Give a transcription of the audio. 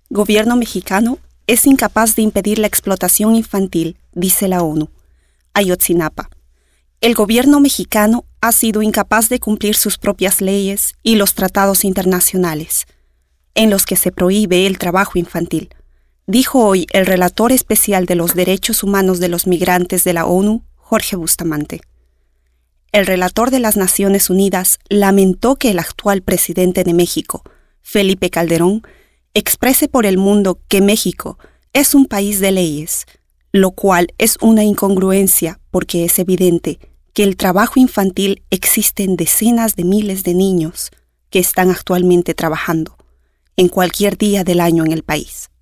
Gobierno mexicano es incapaz de impedir la explotación infantil, dice la ONU. Ayotzinapa. El gobierno mexicano ha sido incapaz de cumplir sus propias leyes y los tratados internacionales, en los que se prohíbe el trabajo infantil, dijo hoy el relator especial de los derechos humanos de los migrantes de la ONU, Jorge Bustamante. El relator de las Naciones Unidas lamentó que el actual presidente de México, Felipe Calderón, exprese por el mundo que México es un país de leyes, lo cual es una incongruencia porque es evidente que el trabajo infantil existe en decenas de miles de niños que están actualmente trabajando en cualquier día del año en el país.